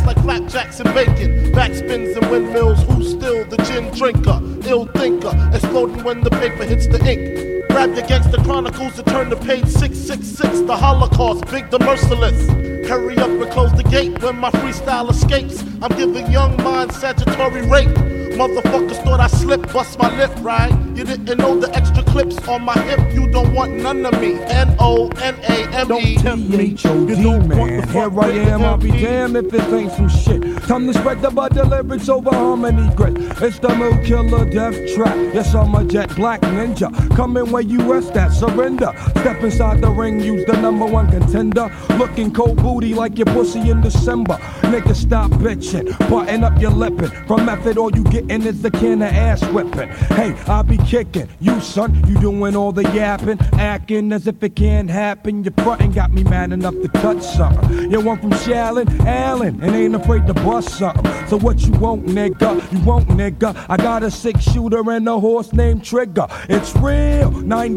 like flapjacks and bacon. Backspins and windmills, who's still the gin drinker? Ill thinker, exploding when the paper hits the ink. Grab your gangster chronicles and turn to page 666. The Holocaust, big the merciless. Hurry up and close the gate when my freestyle escapes. I'm giving young minds statutory rape. Motherfuckers thought I slipped, bust my lip, right? You didn't know the extra clips on my hip. You don't want none of me. N-O-N-A-M-E. Don't tempt me, you don't want the fuck. Here I am, I'll be damned if this ain't some shit. Time to spread the bud lyrics over harmony grit. It's the Mood Killer Death Trap. Yes, I'm a jet black ninja. Coming where you rest at, surrender. Step inside the ring, use the #1 contender. Looking cold booty like your pussy in December. Nigga, stop bitching, button up your lippin'. From method, all you gettin' is the can of ass whipping. Hey, I be kicking. You, son, you doing all the yapping, acting as if it can't happen. Your frontin' got me mad enough to touch something. You want from Shallon, Allen, and ain't afraid to bust something. So what you want, nigga? You want, nigga? I got a 6-shooter and a horse named Trigger. It's real,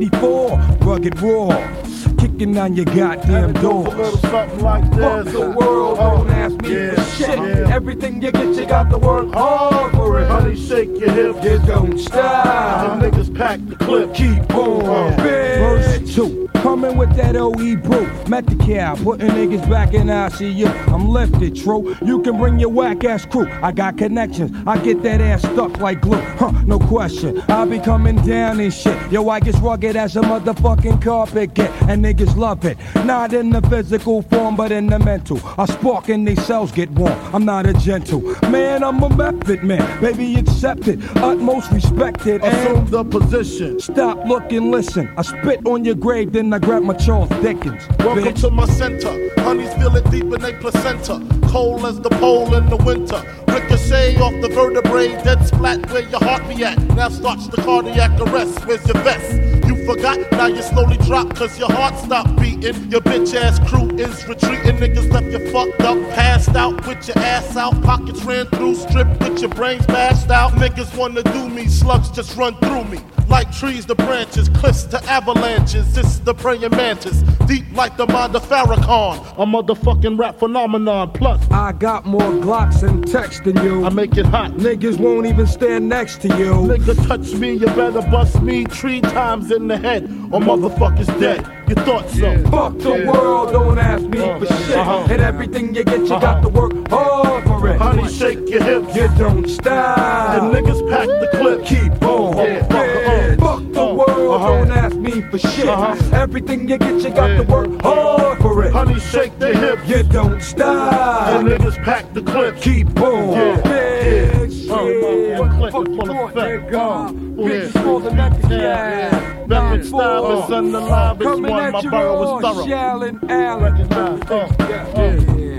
94, rugged raw. Kicking on your goddamn doors. Something like this. Fuck the world, don't ask me for shit. Everything you get, you got to work hard for it. Honey, shake your hips. You don't stop. The niggas pack the clip. Keep on. Verse 2. Coming with that OE brew. Met the cow, putting niggas back in ICU. I'm lifted, true. You can bring your whack ass crew. I got connections. I get that ass stuck like glue. No question. I be coming down and shit. Yo, I get rugged as a motherfucking carpet get. And niggas love it. Not in the physical form, but in the mental. I spark and these cells get warm. I'm not a gentle man, I'm a method man. Baby, accept it. Utmost respected. Assume the position. Stop, look, and listen. I spit on your grave, then I grab my Charles Dickens. Welcome bitch. to my center. Honeys feel it deep in their placenta. Cold as the pole in the winter. Ricochet off the vertebrae, dead splat where your heart be at. Now starts the cardiac arrest. Where's your vest? You forgot, now you slowly drop cause your heart stopped beating. Your bitch ass crew is retreating. Niggas left you fucked up, passed out with your ass out. Pockets ran through, stripped with your brains bashed out. Niggas wanna do me, slugs just run through me. Like trees to branches, cliffs to avalanches. This is the praying mantis, deep like the mind of Farrakhan. A motherfucking rap phenomenon. Plus, I got more Glocks and text than you. I make it hot. Niggas won't even stand next to you. Nigga touch me, you better bust me 3 times in the head, or motherfuckers dead. You thought so? Fuck the world, don't ask me for shit. And everything you get, you got to work hard for it. Honey, shake your hips. You don't stop. And niggas pack the clip. Keep on. Fuck the world, don't ask me for shit. Everything you get, you got to work hard for it. Honey, shake the hips. You don't stop. And niggas pack the clip. Keep on. Click Fuck full you, effect. bitches for the next guy. Method style is unalive. It's Coming one. at My you borough raw, is thorough. Shallon Allen. Recognize.